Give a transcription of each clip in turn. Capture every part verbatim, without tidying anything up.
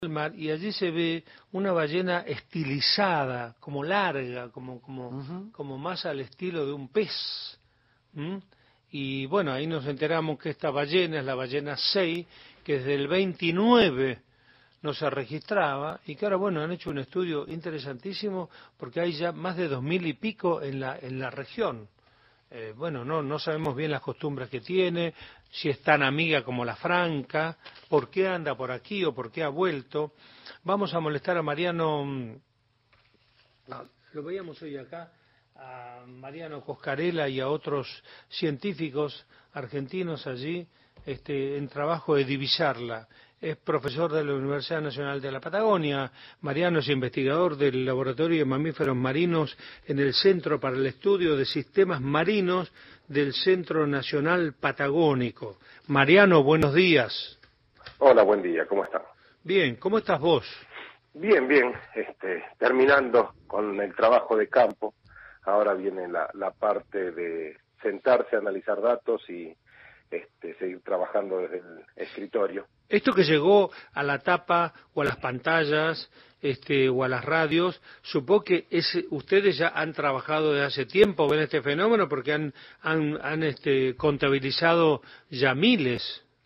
el mar y allí se ve una ballena estilizada, como larga, como como uh-huh. como más al estilo de un pez. ¿Mm? Y bueno, ahí nos enteramos que esta ballena es la ballena seis, que desde el veintinueve no se registraba y que ahora, bueno, han hecho un estudio interesantísimo porque hay ya más de dos mil y pico en la en la región. Eh, bueno, no no sabemos bien las costumbres que tiene, si es tan amiga como la franca, por qué anda por aquí o por qué ha vuelto. Vamos a molestar a Mariano, no, lo veíamos hoy acá, a Mariano Coscarella y a otros científicos argentinos allí este, en trabajo de divisarla. Es profesor de la Universidad Nacional de la Patagonia. Mariano es investigador del Laboratorio de Mamíferos Marinos en el Centro para el Estudio de Sistemas Marinos del Centro Nacional Patagónico. Mariano, buenos días. Hola, buen día, ¿cómo están? Bien, ¿cómo estás vos? Bien, bien, este, terminando con el trabajo de campo. Ahora viene la, la parte de sentarse, analizar datos y este, seguir trabajando desde el escritorio. Esto que llegó a la tapa o a las pantallas este, o a las radios, supongo que es, ustedes ya han trabajado desde hace tiempo, ven este fenómeno, porque han, han, han este, contabilizado ya miles.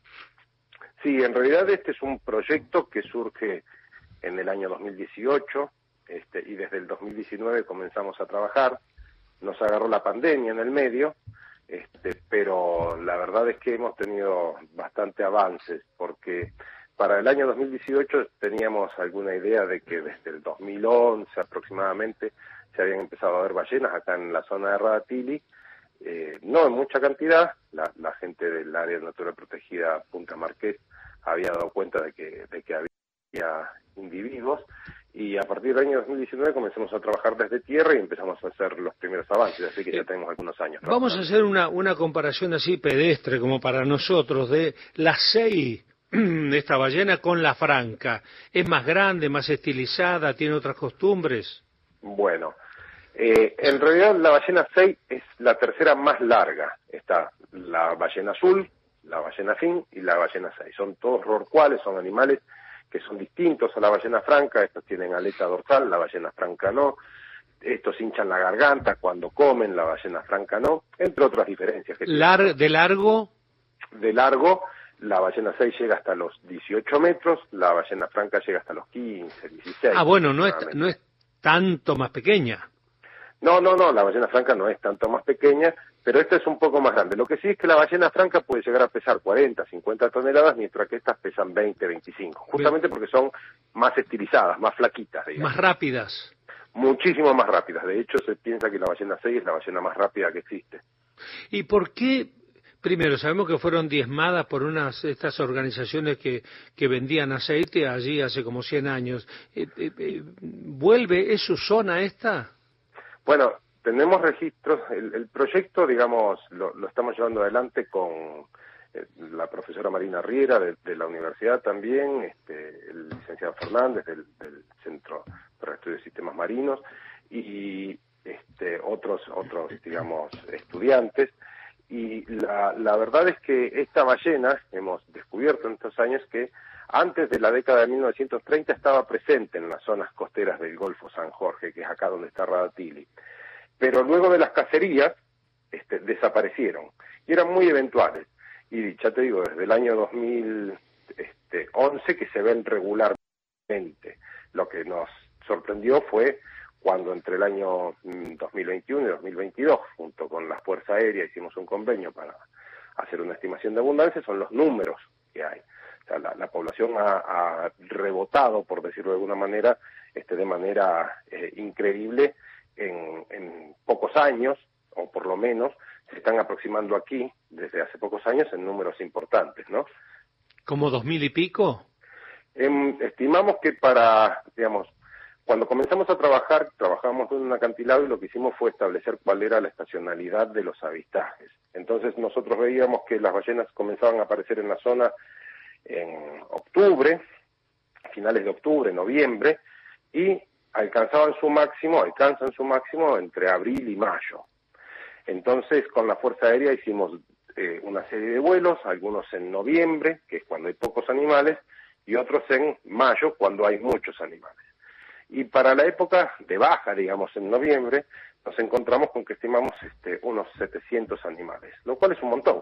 Sí, en realidad este es un proyecto que surge en el año dos mil dieciocho este, y desde el dos mil diecinueve comenzamos a trabajar. Nos agarró la pandemia en el medio, este, pero la verdad es que hemos tenido bastante avances, porque para el año dos mil dieciocho teníamos alguna idea de que desde el dos mil once aproximadamente se habían empezado a ver ballenas acá en la zona de Radatili, eh, no en mucha cantidad. La, la gente del área natural protegida Punta Marqués había dado cuenta de que, de que había individuos, y a partir del año dos mil diecinueve comenzamos a trabajar desde tierra y empezamos a hacer los primeros avances, así que ya tenemos algunos años. Vamos a hacer una, una comparación así pedestre como para nosotros de la seis de esta ballena con la franca. ¿Es más grande, más estilizada, tiene otras costumbres? Bueno, eh, en realidad la ballena seis es la tercera más larga. Está la ballena azul, la ballena fin y la ballena seis. Son todos rorcuales, son animales que son distintos a la ballena franca. Estos tienen aleta dorsal, la ballena franca no. Estos hinchan la garganta cuando comen, la ballena franca no, entre otras diferencias. Que Lar ¿De largo? De largo, la ballena seis llega hasta los dieciocho metros, la ballena franca llega hasta los quince, dieciséis. Ah, bueno, no es, no es tanto más pequeña. No, no, no, la ballena franca no es tanto más pequeña, pero esta es un poco más grande. Lo que sí es que la ballena franca puede llegar a pesar cuarenta, cincuenta toneladas, mientras que estas pesan veinte, veinticinco, justamente porque son más estilizadas, más flaquitas, digamos. Más rápidas. Muchísimo más rápidas. De hecho, se piensa que la ballena seis es la ballena más rápida que existe. ¿Y por qué? Primero, sabemos que fueron diezmadas por unas estas organizaciones que, que vendían aceite allí hace como cien años. Eh, eh, eh, ¿Vuelve? ¿Es su zona esta? Bueno, tenemos registros. El, el proyecto, digamos, lo, lo estamos llevando adelante con eh, la profesora Marina Riera de, de la universidad también, este, el licenciado Fernández del, del Centro para el Estudio de Sistemas Marinos y este, otros, otros, digamos, estudiantes. Y la, la verdad es que esta ballena, hemos descubierto en estos años que antes de la década de mil novecientos treinta estaba presente en las zonas costeras del Golfo San Jorge, que es acá donde está Radatili. Pero luego de las cacerías, este, desaparecieron y eran muy eventuales. Y ya te digo, desde el año dos mil once que se ven regularmente. Lo que nos sorprendió fue cuando entre el año dos mil veintiuno y dos mil veintidós, junto con la Fuerza Aérea, hicimos un convenio para hacer una estimación de abundancia, son los números que hay. O sea, la, la población ha, ha rebotado, por decirlo de alguna manera, este, de manera eh, increíble en, en pocos años, o por lo menos se están aproximando aquí, desde hace pocos años, en números importantes, ¿no? ¿Como dos mil y pico? Eh, estimamos que para, digamos, cuando comenzamos a trabajar, trabajamos en un acantilado y lo que hicimos fue establecer cuál era la estacionalidad de los avistajes. Entonces nosotros veíamos que las ballenas comenzaban a aparecer en la zona en octubre, finales de octubre, noviembre, y alcanzaban su máximo, alcanzan su máximo entre abril y mayo. Entonces con la Fuerza Aérea hicimos eh, una serie de vuelos, algunos en noviembre, que es cuando hay pocos animales, y otros en mayo, cuando hay muchos animales. Y para la época de baja, digamos en noviembre, nos encontramos con que estimamos este, unos setecientos animales, lo cual es un montón.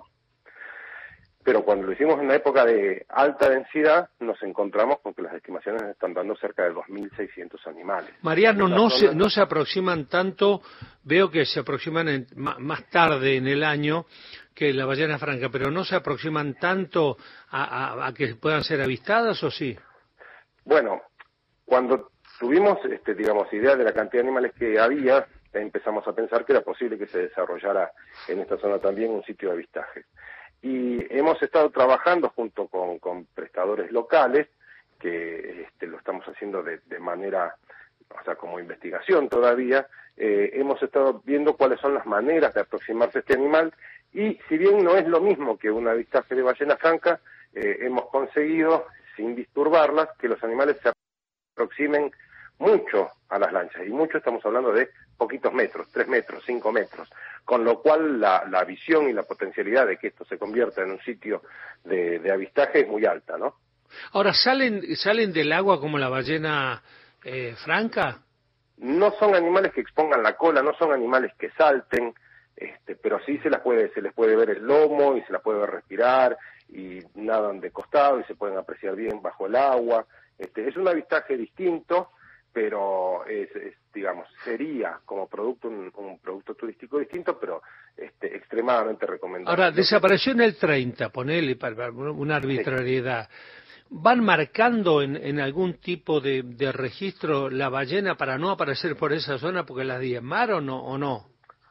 Pero cuando lo hicimos en la época de alta densidad, nos encontramos con que las estimaciones están dando cerca de dos mil seiscientos animales. Mariano, no se, no se aproximan tanto, veo que se aproximan en, más tarde en el año que la ballena franca, pero no se aproximan tanto a, a, a que puedan ser avistadas, ¿o sí? Bueno, cuando tuvimos, este, digamos, idea de la cantidad de animales que había, empezamos a pensar que era posible que se desarrollara en esta zona también un sitio de avistaje. Y hemos estado trabajando junto con, con prestadores locales, que este, lo estamos haciendo de, de manera, o sea, como investigación todavía, eh, hemos estado viendo cuáles son las maneras de aproximarse a este animal, y si bien no es lo mismo que un avistaje de ballena franca, eh, hemos conseguido, sin disturbarlas, que los animales se aproximen mucho a las lanchas, y mucho estamos hablando de poquitos metros, tres metros, cinco metros, con lo cual la, la visión y la potencialidad de que esto se convierta en un sitio de, de avistaje es muy alta, ¿no? Ahora, ¿salen salen del agua como la ballena eh, franca? No son animales que expongan la cola, no son animales que salten, este, pero sí se las puede, se les puede ver el lomo y se las puede ver respirar, y nadan de costado y se pueden apreciar bien bajo el agua. Este, es un avistaje distinto, pero es, es, digamos, sería como producto un, un producto turístico distinto, pero este, extremadamente recomendable. Ahora, desapareció en el treinta, ponele para una arbitrariedad. Sí. ¿Van marcando en, en algún tipo de, de registro la ballena para no aparecer por esa zona porque las diezmaron o, o no?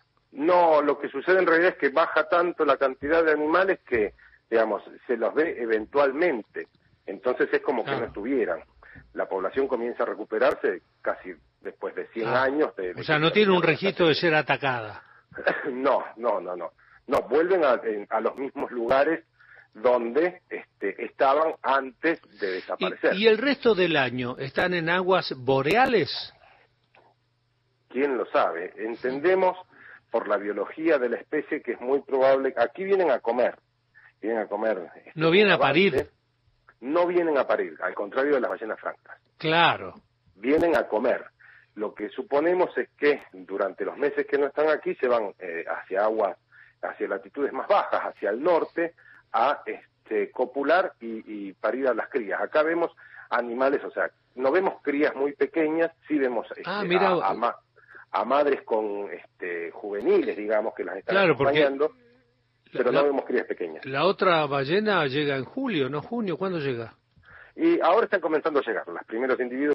No, lo que sucede en realidad es que baja tanto la cantidad de animales que, digamos, se los ve eventualmente. Entonces es como claro. que no estuvieran. La población comienza a recuperarse casi después de cien ah, años. De, de o sea, no tiene un registro de ser atacada. no, no, no, no. No, vuelven a, a los mismos lugares donde este, estaban antes de desaparecer. ¿Y, ¿Y el resto del año están en aguas boreales? ¿Quién lo sabe? Entendemos por la biología de la especie que es muy probable. Aquí vienen a comer. Vienen a comer. Este, no vienen a parir. No vienen a parir, al contrario de las ballenas francas. Claro. Vienen a comer. Lo que suponemos es que durante los meses que no están aquí se van eh, hacia aguas, hacia latitudes más bajas, hacia el norte, a este, copular y, y parir a las crías. Acá vemos animales, o sea, no vemos crías muy pequeñas, sí vemos este, ah, mira, a, a, ma a madres con este, juveniles, digamos, que las están claro, acompañando. Porque... Pero la, no vemos crías pequeñas. La otra ballena llega en julio, ¿no junio? ¿Cuándo llega? Y ahora están comenzando a llegar. Los primeros individuos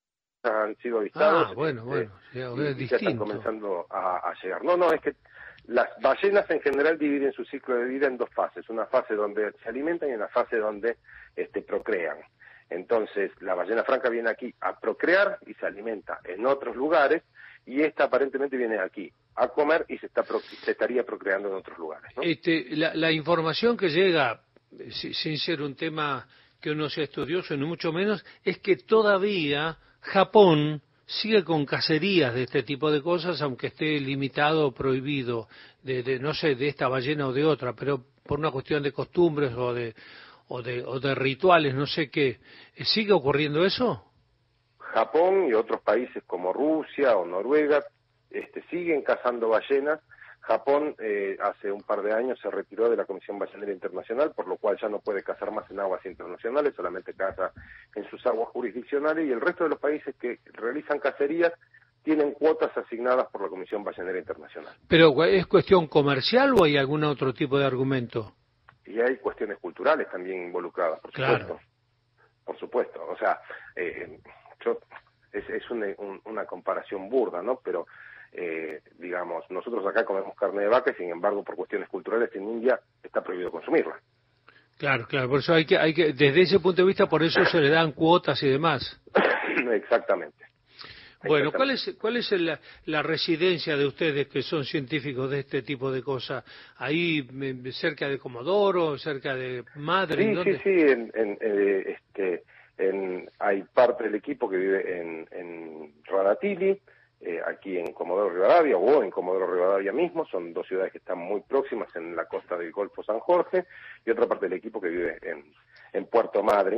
han sido avistados. Ah, bueno, este, bueno. Ya, y, es y distinto. ya están comenzando a, a llegar. No, no, es que las ballenas en general dividen su ciclo de vida en dos fases. Una fase donde se alimentan y una fase donde este, procrean. Entonces, la ballena franca viene aquí a procrear y se alimenta en otros lugares, y esta aparentemente viene aquí a comer y se, está pro se estaría procreando en otros lugares, ¿no? Este, la, la información que llega, sin ser un tema que uno sea estudioso, ni mucho menos, es que todavía Japón sigue con cacerías de este tipo de cosas, aunque esté limitado o prohibido, de, de, no sé, de esta ballena o de otra, pero por una cuestión de costumbres o de, o de, o de rituales, no sé qué. ¿Sigue ocurriendo eso? Japón y otros países como Rusia o Noruega este, siguen cazando ballenas. Japón eh, hace un par de años se retiró de la Comisión Ballenera Internacional, por lo cual ya no puede cazar más en aguas internacionales, solamente caza en sus aguas jurisdiccionales, y el resto de los países que realizan cacerías tienen cuotas asignadas por la Comisión Ballenera Internacional. ¿Pero es cuestión comercial o hay algún otro tipo de argumento? Y hay cuestiones culturales también involucradas, por claro. supuesto. Por supuesto, o sea, eh, yo, es, es una, un, una comparación burda, ¿no? Pero, eh, digamos, nosotros acá comemos carne de vaca y, sin embargo, por cuestiones culturales en India está prohibido consumirla. Claro, claro, por eso hay que, hay que, desde ese punto de vista, por eso se le dan cuotas y demás. Exactamente. Bueno, ¿cuál es, cuál es la, la residencia de ustedes que son científicos de este tipo de cosas? ¿Ahí cerca de Comodoro, cerca de Madre? Sí, ¿en dónde? sí, sí, en, en, eh, este, en, hay parte del equipo que vive en, en Radatili, eh, aquí en Comodoro Rivadavia, o en Comodoro Rivadavia mismo, son dos ciudades que están muy próximas en la costa del Golfo San Jorge, y otra parte del equipo que vive en, en Puerto Madryn.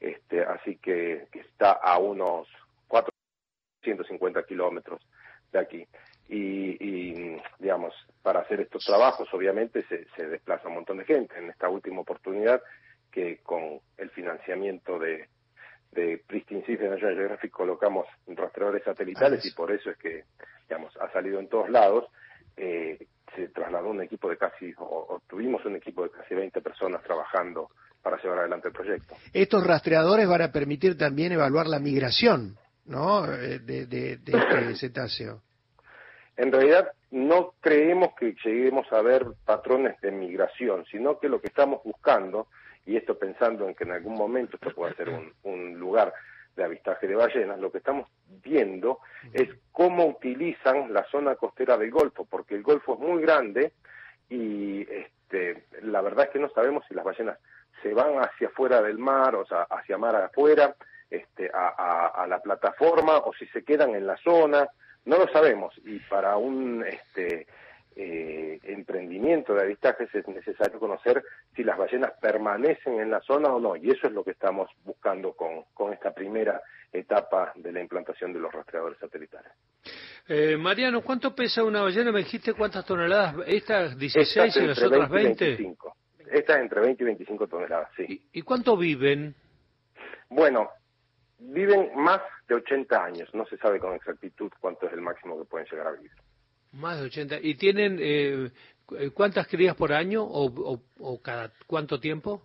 este, así que, que está a unos cuatrocientos cincuenta kilómetros de aquí. Y, y, digamos, para hacer estos trabajos, obviamente, se, se desplaza un montón de gente. En esta última oportunidad, que con el financiamiento de, de Pristine Seas de National Geographic colocamos rastreadores satelitales, ah, y por eso es que, digamos, ha salido en todos lados. Eh, se trasladó un equipo de casi, o, o tuvimos un equipo de casi veinte personas trabajando para llevar adelante el proyecto. Estos rastreadores van a permitir también evaluar la migración, ¿no?, de, de, de este cetáceo. En realidad no creemos que lleguemos a ver patrones de migración, sino que lo que estamos buscando, y esto pensando en que en algún momento esto pueda ser un, un lugar de avistaje de ballenas, lo que estamos viendo es cómo utilizan la zona costera del Golfo, porque el Golfo es muy grande y este, la verdad es que no sabemos si las ballenas se van hacia afuera del mar, o sea, hacia mar afuera, este, a, a, a la plataforma, o si se quedan en la zona. No lo sabemos, y para un este, eh, emprendimiento de avistajes es necesario conocer si las ballenas permanecen en la zona o no, y eso es lo que estamos buscando con, con esta primera etapa de la implantación de los rastreadores satelitales. Eh, Mariano, ¿cuánto pesa una ballena? Me dijiste cuántas toneladas, estas dieciséis y las otras veinte. veinticinco. Estas entre veinte y veinticinco toneladas, sí. ¿Y, y cuánto viven? Bueno, viven más de ochenta años, no se sabe con exactitud cuánto es el máximo que pueden llegar a vivir. Más de ochenta. ¿Y tienen eh, cuántas crías por año o, o, o cada cuánto tiempo?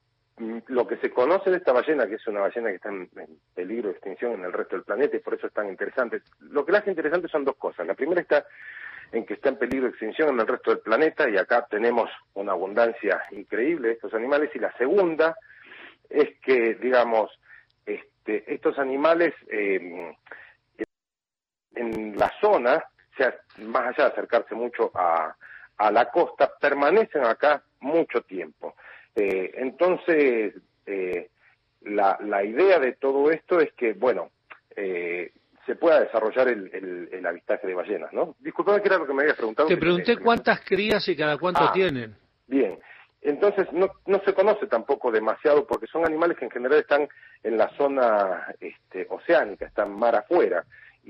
Lo que se conoce de esta ballena, que es una ballena que está en, en peligro de extinción en el resto del planeta y por eso es tan interesante, lo que la hace interesante son dos cosas. La primera está en que está en peligro de extinción en el resto del planeta y acá tenemos una abundancia increíble de estos animales, y la segunda es que, digamos, este, estos animales eh, en la zona, o sea, más allá de acercarse mucho a, a la costa, permanecen acá mucho tiempo. Eh, entonces, eh, la, la idea de todo esto es que, bueno, eh, se pueda desarrollar el, el, el avistaje de ballenas, ¿no? Disculpame, ¿qué era lo que me habías preguntado? Te pregunté cuántas crías y cada cuánto ah, tienen. Bien, entonces no, no se conoce tampoco demasiado porque son animales que en general están en la zona este, oceánica, están mar afuera,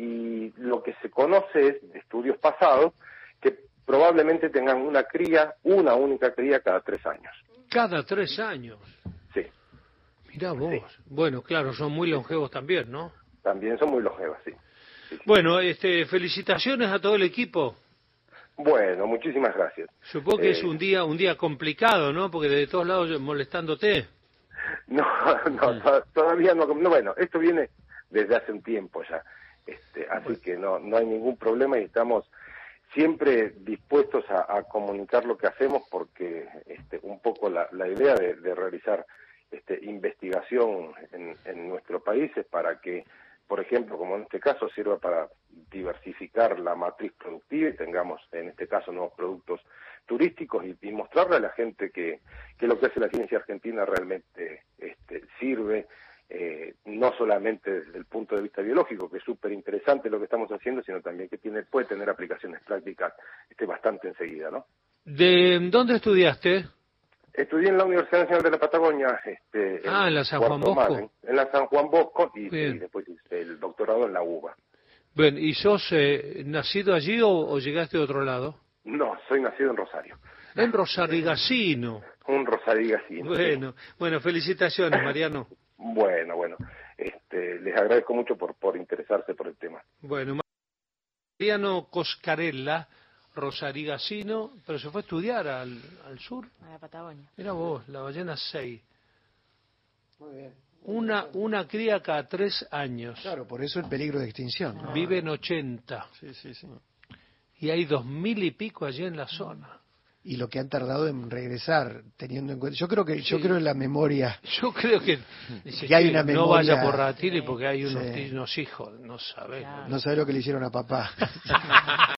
y lo que se conoce es de estudios pasados que probablemente tengan una cría, una única cría cada tres años. Cada tres años. Sí. Mirá vos. Sí. Bueno, claro, son muy longevos también, ¿no? También son muy longevas, sí. Sí, sí. Bueno, este, felicitaciones a todo el equipo. Bueno, muchísimas gracias. Supongo que eh... es un día un día complicado, ¿no? Porque de todos lados molestándote. No, no, mm. to todavía no, no. Bueno, esto viene desde hace un tiempo ya. Este, así bueno. que no, no hay ningún problema y estamos siempre dispuestos a, a comunicar lo que hacemos porque este, un poco la, la idea de, de realizar este, investigación en, en nuestro país es para que, por ejemplo, como en este caso, sirva para diversificar la matriz productiva y tengamos, en este caso, nuevos productos turísticos y, y mostrarle a la gente que, que lo que hace la ciencia argentina realmente este, sirve, eh, no solamente desde el punto de vista biológico, que es súper interesante lo que estamos haciendo, sino también que tiene puede tener aplicaciones prácticas este, bastante enseguida, ¿no? ¿De dónde estudiaste? Estudié en la Universidad Nacional de la Patagonia. Este, ah, en, en la San Juan Bosco. Mar, en, en la San Juan Bosco y, y después hice el doctorado en la U B A. Bien, ¿y sos eh, nacido allí o, o llegaste de otro lado? No, soy nacido en Rosario. En Rosarigacino. Un Rosarigacino. Bueno, sí. Bueno, felicitaciones, Mariano. Bueno, bueno, este, les agradezco mucho por, por interesarse por el tema. Bueno, Mariano Coscarella, Rosarigacino, pero se fue a estudiar al, al sur. A la Patagonia. Mira vos, la ballena seis. Muy bien. Una, una cría cada tres años. Claro, por eso el peligro de extinción, ¿no? Viven ochenta. Sí, sí, sí. Y hay dos mil y pico allí en la zona. Y lo que han tardado en regresar, teniendo en cuenta, yo creo que sí. yo creo en la memoria. Yo creo que, que hay una no memoria, vaya por Ratilli porque hay unos, sí. unos hijos, no sabés. Claro. No sabe lo que le hicieron a papá.